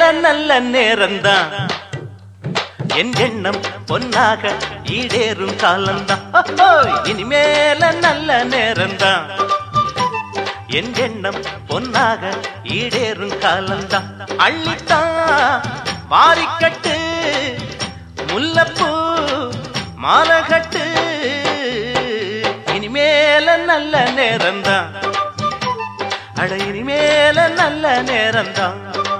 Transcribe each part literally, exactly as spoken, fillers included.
நல்ல நேரந்தான் என் எண்ணம் பொன்னாக ஈடேறும் காலந்தான் இனிமேல நல்ல நேரந்தான் என் எண்ணம் பொன்னாக ஈடேறும் காலந்தான் அள்ளித்தான் வாரிக்கட்டு முல்லப்பூ மாலகட்டு இனிமேல நல்ல நேரந்தான் அட இனிமேல நல்ல நேரந்தான்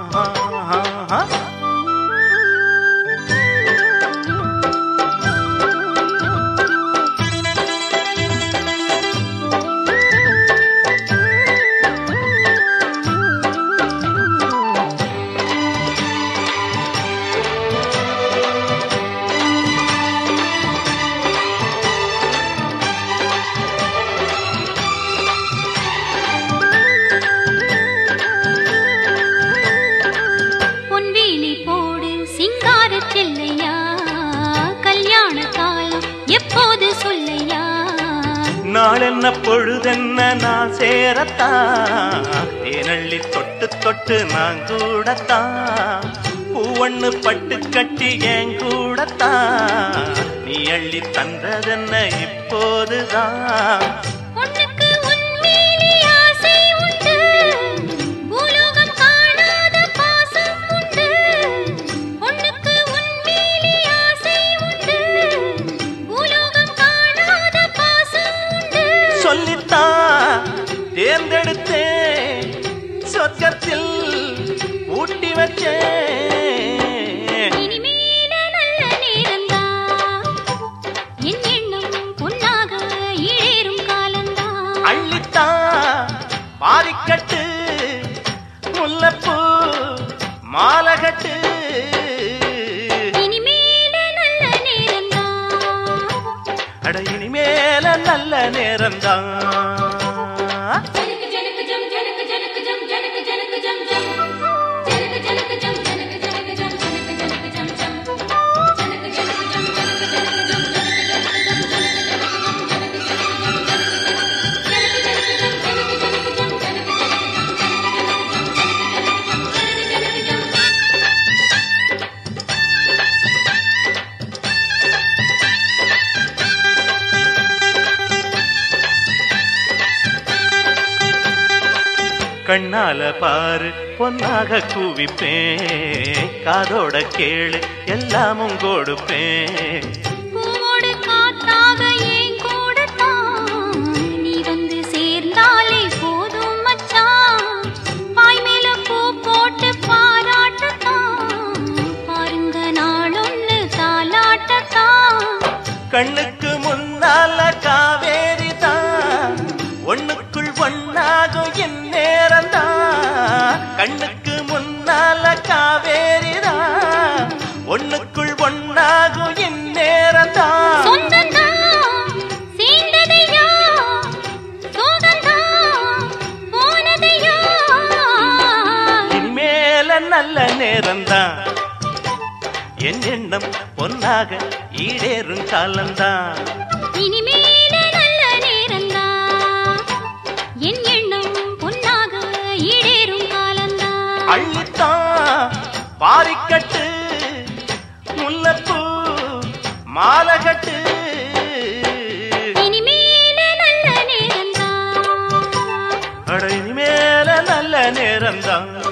நாளென்ன பொழுதென்ன நான் சேரத்தான் தேனள்ளி தொட்டு தொட்டு நான் கூடத்தான் பூவண்ணு பட்டு கட்டி ஏன் கூடத்தான் நீ அள்ளி தந்ததென்ன இப்போதுதான் சொல்லித்தான் தேர்ந்தெடுத்தேன் சொர்க்கத்தில் ஊட்டி வச்சேன் இனிமேல நல்ல நேரந்தான் என் எண்ணம் பொன்னாக ஈடேறும் காலந்தான் அள்ளித்தான் பாரிக்கட்டு முல்லப்பூ மாலகட்டு இனிமேல நல்ல நேரந்தான் அட இனிமேல நல்ல நேரந்தான் கண்ணால பாரு பொன்னாக கூவிப்பேன் காதோட கேளு எல்லாமும் கொடுப்பேன் பூவோடு காத்தாக ஏன் கூடத்தான் நீ வந்து சேர்ந்தாலே போதும் மச்சான் பாய் மேல பூ போட்டு பாராட்டத்தான் பாருங்க நாளொன்னு தாலாட்டத்தான் கண்ணுக்கு முன்னால காவேரி தான் ஒண்ணுக்குள் ஒன்னாகும் என் நேரந்தான் கண்ணுக்கு முன்னால காவேரிதான் ஒண்ணுக்குள் ஒன்னாகும் என் நேரந்தான் சொந்தந்தான் சேர்ந்ததையா சோகந்தான் போனதையா இனிமேல நல்ல நேரந்தான் என் எண்ணம் பொன்னாக ஈடேறும் காலந்தான் இனிமேல நல்ல நேரந்தான் என் எண்ணம் பொன்னாக ஈடேறும் காலந்தான் அள்ளித்தான் பாரிக்கட்டு முல்லப்பூ மாலகட்டு இனிமேல நல்ல நேரந்தான் அட இனிமேல நல்ல நேரந்தான்